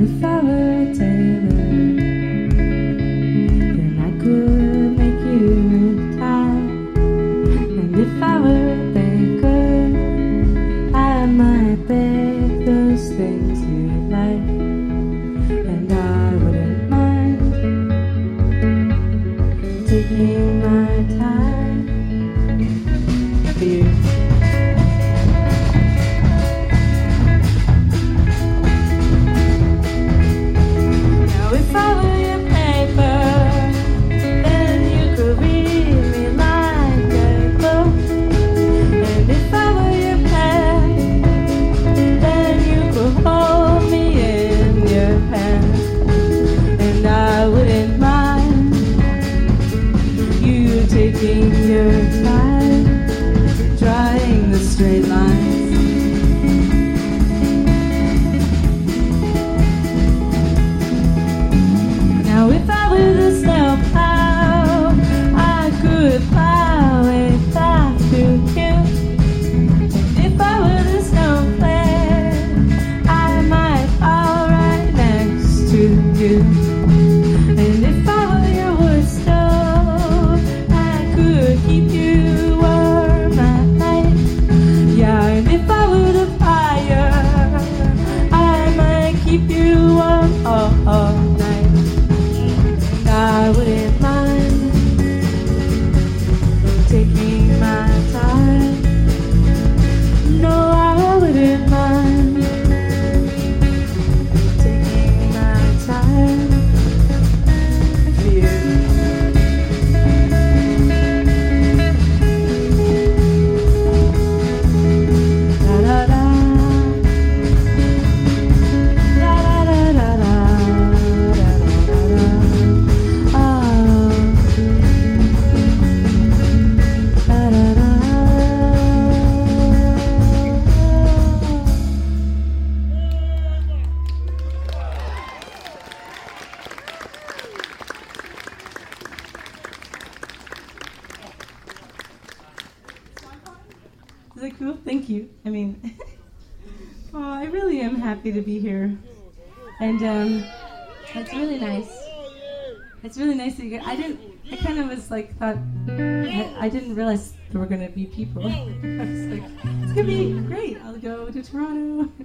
if I were a tailor, then I could make you a tie. And if I were a baker, I might bake those things you like. And I wouldn't mind taking my time for you. If I were your paper, then you could read me like a book. And if I were your pen, then you could hold me in your hand. And I wouldn't mind you taking your time, drawing the straight lines. Now if I were the snowplow, I could plow a path to you. And if I were the snowflake, I might fall right next to you. And if I were your wood stove, I could keep you warm at night. Yeah, and if I were the fire, I might keep you warm all night. I wouldn't mind taking my time. No, I wouldn't mind taking my time for you. Da da da, da da da da da. Is that cool? Thank you. I mean, oh, I really am happy to be here, and that's really nice. It's really nice that you guys. I kind of was like, thought, I didn't realize there were gonna be people. I was like, it's gonna be great. I'll go to Toronto.